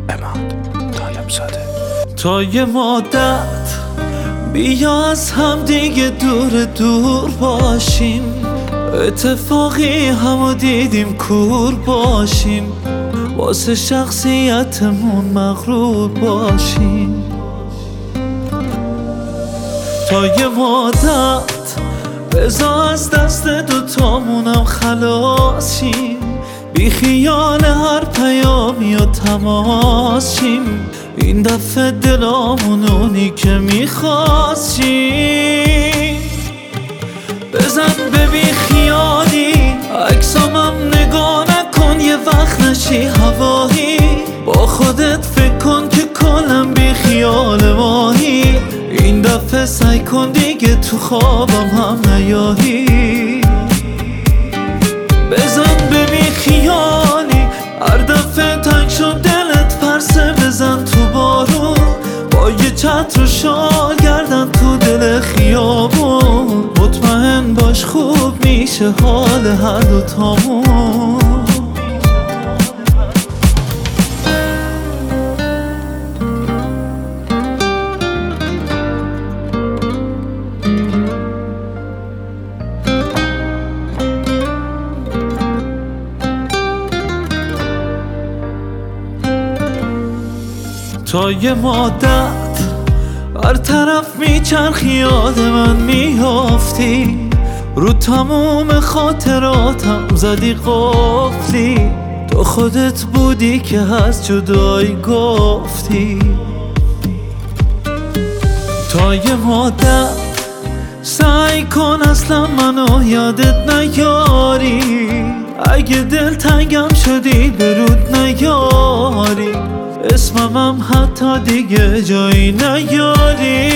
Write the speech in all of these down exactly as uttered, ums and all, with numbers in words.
اماد طالبزاده. تا یه مدت بیا از هم دیگه دور دور باشیم، اتفاقی همو دیدیم کور باشیم، واسه شخصیتمون مغرور باشیم. تا یه مدت بذار از دست دوتامونم خلاص شیم، بی خیال هر پیامی و تماس شیم، این دفعه دلامون اونی که میخواستیم. بزن به بی خیالی عکسامم نگاه نکن، یه وقت نشی هوایی، با خودت فکر کن که کلم بی خیال ماهی، این دفعه سعی کن دیگه تو خوابم هم نیایی. بزن به بی خیالی هر دفعه تنگ شد دلت پرسه، بزن تو بارون با یه چتر و شال گردن تو دل خیابون، مطمئن باش خوب میشه حال هر دوتامون. تا یه مدت هر طرف میچرخی یاد من میافتی، رو تموم خاطراتم زدی قفلی، تو خودت بودی که از جدایی گفتی. تا یه مدت سعی کن اصلا منو یادت نیاری، اگه دل تنگم شدی برود نیاری، اسممم حتی دیگه جایی نیاری.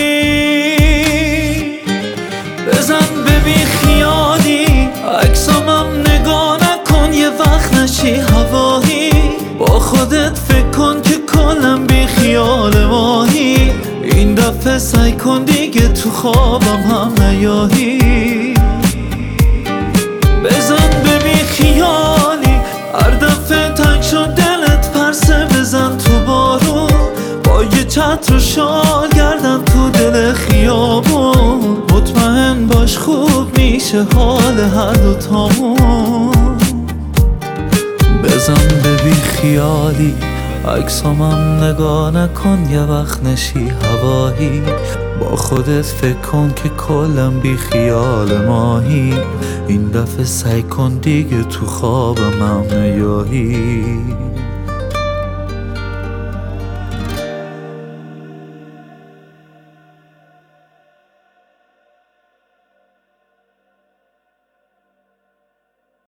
بزن به بی خیالی عکسامم نگاه نکن، یه وقت نشی هوایی، با خودت فکر کن که کلم بی خیال ماهی، این دفعه سعی کن دیگه تو خوابم هم نیایی. بزن به بی خیالی هر دفعه تنگ شد دلت پرسه، بزن تو بارون با یه چتر و شال گردن تو دل خیابون، مطمئن باش خوب میشه حال هر دوتامون. بزن به بی خیالی عکسامم نگاه نکن، یه وقت نشی هوایی، با خودت فکر کن که کلم بی خیال ماهی، این دفعه سعی کن دیگه تو خوابم هم نیایی.